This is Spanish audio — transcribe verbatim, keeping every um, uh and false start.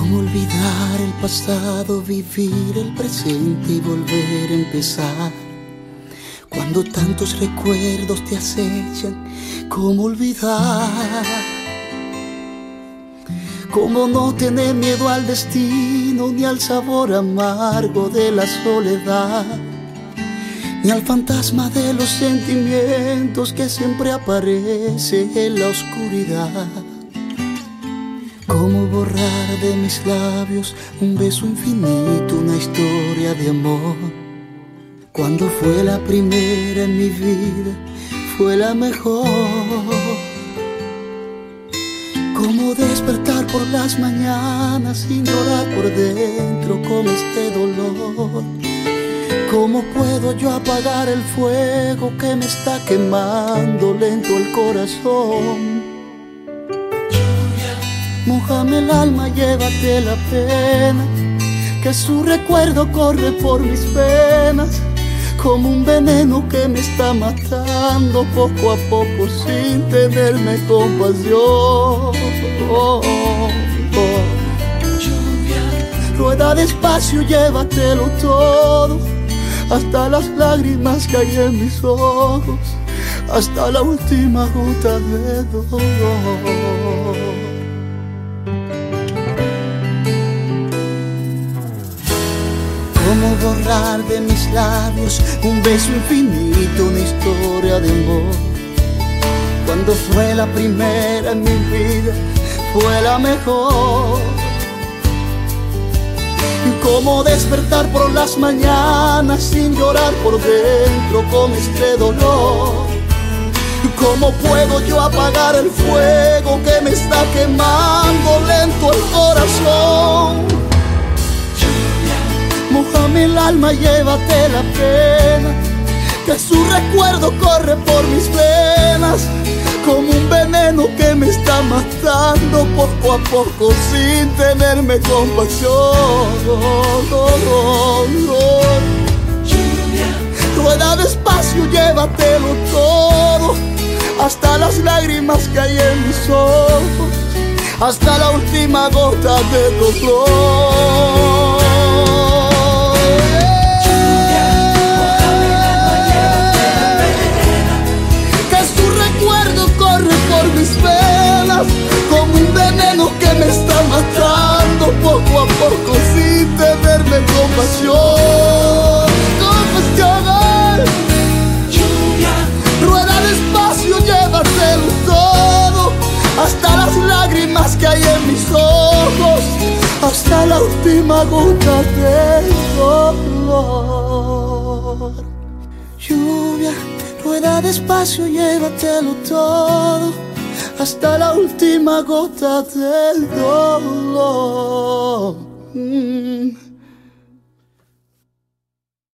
¿Cómo olvidar el pasado, vivir el presente y volver a empezar? Cuando tantos recuerdos te acechan, ¿cómo olvidar? ¿Cómo no tener miedo al destino, ni al sabor amargo de la soledad, ni al fantasma de los sentimientos que siempre aparece en la oscuridad? ¿Cómo borrar de mis labios un beso infinito, una historia de amor? Cuando fue la primera en mi vida, fue la mejor. ¿Cómo despertar por las mañanas sin llorar por dentro con este dolor? ¿Cómo puedo yo apagar el fuego que me está quemando lento el corazón? Mójame el alma, llévate la pena, que su recuerdo corre por mis venas, como un veneno que me está matando poco a poco sin tenerme compasión. Oh, oh, oh. Rueda despacio, llévatelo todo, hasta las lágrimas que hay en mis ojos, hasta la última gota de dolor. ¿Cómo borrar de mis labios un beso infinito, una historia de amor? Cuando fue la primera en mi vida, fue la mejor. ¿Cómo despertar por las mañanas sin llorar por dentro con este dolor? ¿Cómo puedo yo apagar el fuego que me está quemando lento el corazón? Mójame el alma, llévate la pena, que su recuerdo corre por mis venas, como un veneno que me está matando poco a poco sin tenerme compasión. Rueda despacio, llévatelo todo, hasta las lágrimas que hay en mis ojos, hasta la última gota de dolor. Como un veneno que me está matando poco a poco sin tenerme compasión. Compasión. Lluvia. Rueda despacio, llévatelo todo, hasta las lágrimas que hay en mis ojos, hasta la última gota de dolor. Lluvia. Rueda despacio, llévatelo todo, hasta la última gota del dolor. Mm.